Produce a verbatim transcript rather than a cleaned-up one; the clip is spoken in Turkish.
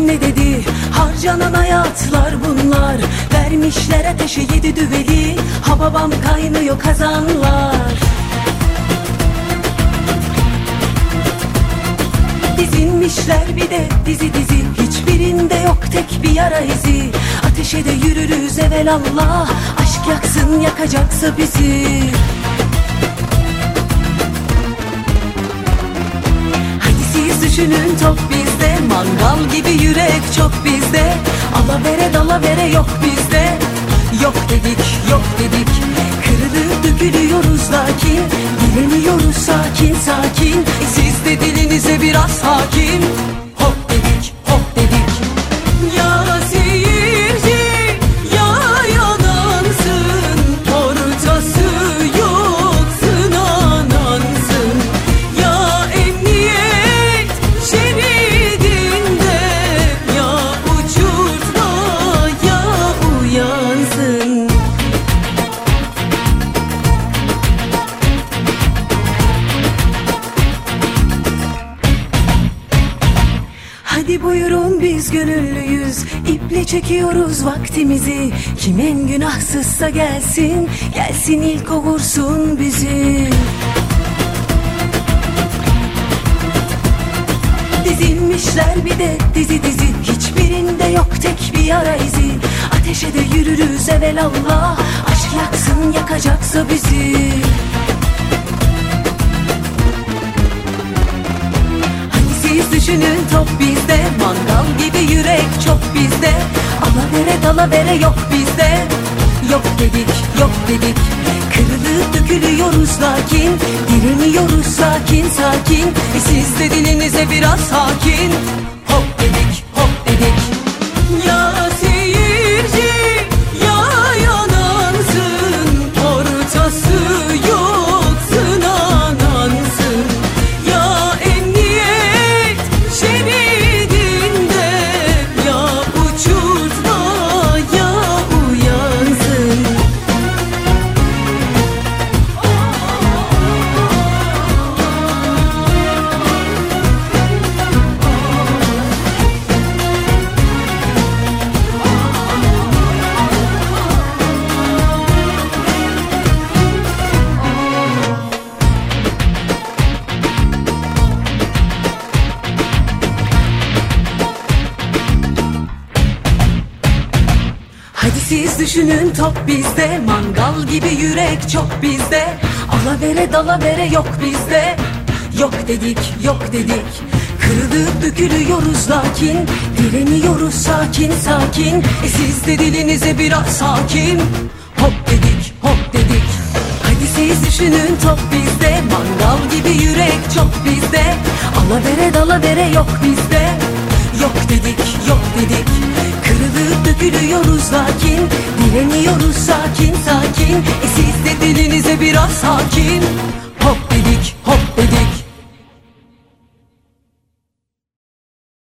ne dedi? Harcanan hayatlar bunlar. Vermişler ateşe yedi düveli. Ha babam kaynıyor kazanlar. Dizilmişler bir de dizi dizi, hiçbirinde yok tek bir yara izi. Ateşe de yürürüz evelallah, aşk yaksın yakacaksa bizi. Hadi siz düşünün, top bizde, mangal gibi yürek çok bizde. Alavere dalavere yok bizde. Yok dedik, yok dedik, kırılıp dökülüyoruz lakin dileniyoruz sakin sakin. E siz de dilinize biraz hakim. Hop dedik, hop dedik. Ya seyirci, ya yalansın, ortası yok sınanansın. Ya emniyet şeridinde, ya uçurtma ya uyansın. Hadi buyurun, biz gönüllüyüz, iple çekiyoruz vaktimizi. Kim en günahsızsa gelsin, gelsin ilk o vursun bizi. Dizilmişler bir de dizi dizi, hiçbirinde yok tek bir yara izi. Ateşe de yürürüz evelallah, aşk yaksın yakacaksa bizi. Siz düşünün, top bizde, mangal gibi yürek çok bizde. Alavere dalavere yok bizde. Yok dedik, yok dedik, kırılıp dökülüyoruz lakin direniyoruz sakin sakin. E siz de dilinize biraz hakim. Hop dedik, hop dedik. Ya seyirci, ya yalansın, ortası yok sınanansın. Ya emniyet şeridinde, ya uçurtma ya uyansın. Hadi siz düşünün, top bizde, mangal gibi yürek çok bizde. Alavere dalavere yok bizde. Yok dedik, yok dedik, kırılıp dökülüyoruz lakin direniyoruz sakin sakin. E siz de dilinize biraz hakim. Hop dedik, hop dedik. Hadi siz düşünün, top bizde, mangal gibi yürek çok bizde. Alavere dalavere yok bizde. Yok dedik, yok dedik, kırılıp dökülüyoruz lakin direniyoruz sakin sakin. E siz de dilinize biraz hakim. Hop dedik, hop dedik.